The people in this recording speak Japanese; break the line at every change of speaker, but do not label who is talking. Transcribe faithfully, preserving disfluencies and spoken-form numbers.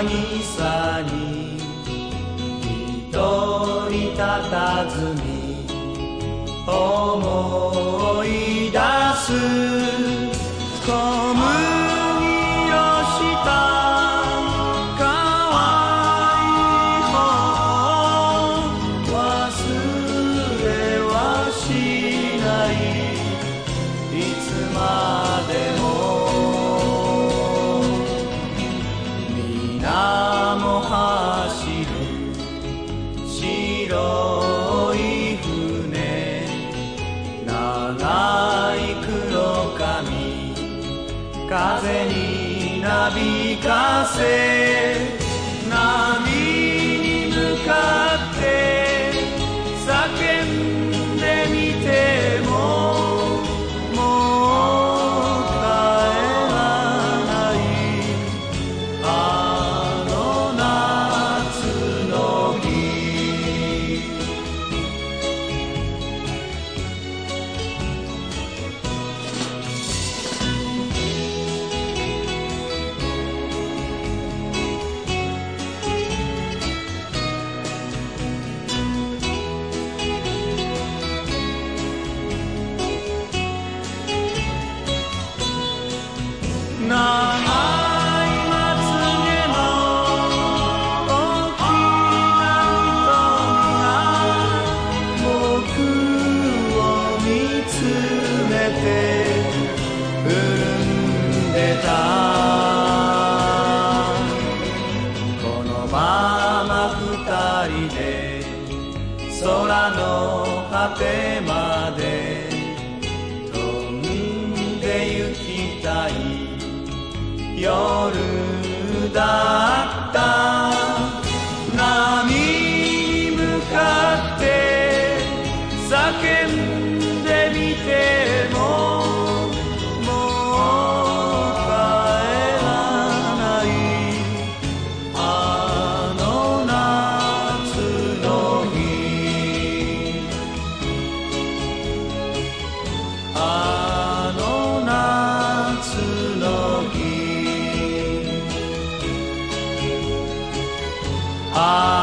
渚に一人佇み思い出す小麦をした可愛い方忘れはしないいつまでも水面走る白い船長い黒髪風になびかせ波に向かって叫んでみてももう帰らないあの夏の日長いまつげの大きな瞳が僕を見つめて潤んでたこのまま二人で空の果てまで飛んで行きたい夜だった波に向かって叫んでみてももう帰らないあの夏の日あの夏の日あ